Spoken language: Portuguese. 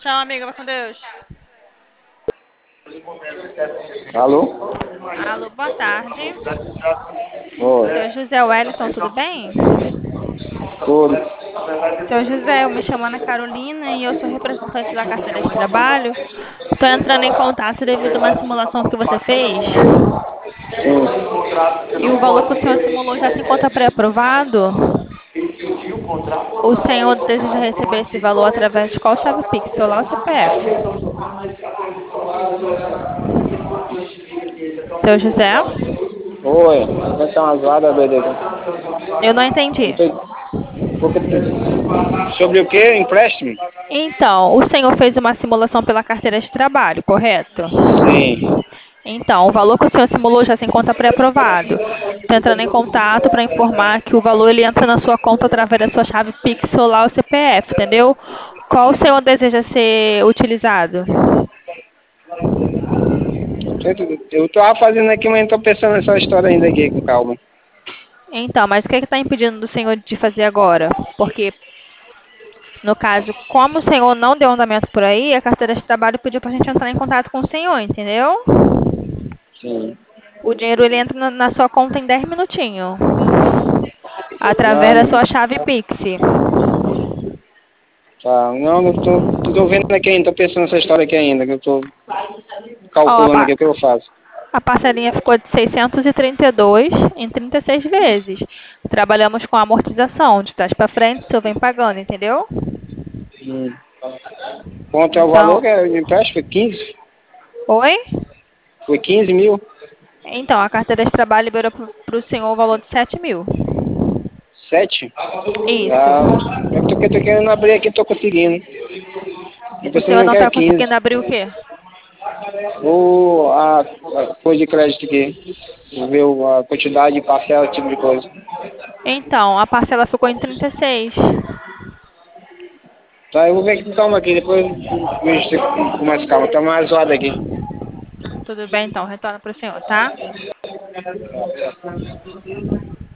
Tchau, amiga. Vai com Deus. Alô? Alô, boa tarde. Oi. Seu José Wellington, tudo bem? Tudo. Seu José, eu me chamo Ana Carolina e eu sou representante da carteira de trabalho. Estou entrando em contato devido a uma simulação que você fez. Sim. E o valor que o senhor simulou já se encontra pré-aprovado. O senhor deseja receber esse valor através de qual chave Pix, celular ou CPF? Seu José? Oi. Vai ter umas vagas doidas aqui. Eu não entendi. Sobre o que? Empréstimo? Então, o senhor fez uma simulação pela carteira de trabalho, correto? Sim. Então, o valor que o senhor simulou já se encontra pré-aprovado. Estou entrando em contato para informar que o valor ele entra na sua conta através da sua chave Pix, celular ou CPF, entendeu? Qual o senhor deseja ser utilizado? Eu tô fazendo aqui, mas não tô pensando nessa história ainda aqui com calma. Então, mas o que está impedindo do senhor de fazer agora? Porque, no caso, como o senhor não deu andamento por aí, a carteira de trabalho pediu para a gente entrar em contato com o senhor, entendeu? Sim. O dinheiro ele entra na sua conta em 10 minutinhos, através da Não, sua chave Pix. tá. Não tô vendo aqui ainda, tô pensando nessa história aqui ainda, que eu tô Ó, calculando aqui o que eu faço. a parcelinha ficou de 632 em 36 vezes. Trabalhamos com amortização, de trás para frente, o senhor vem pagando, entendeu? Hum. Quanto é o valor Então, que é de empréstimo? Foi 15? oi? Foi 15 mil? Então, a carteira de trabalho liberou para o senhor o valor de 7 mil. 7? Isso. Ah, eu tô querendo abrir aqui, tô conseguindo. Eu O pensei senhor não não quero está 15. conseguindo abrir o quê? Ou a coisa de crédito aqui. Ver a quantidade de parcela, esse tipo de coisa. Então, a parcela ficou em 36. Tá, eu vou ver com calma aqui, depois eu vejo com mais calma. Tá mais zoado aqui. Tudo bem, então, retorno para o senhor, tá?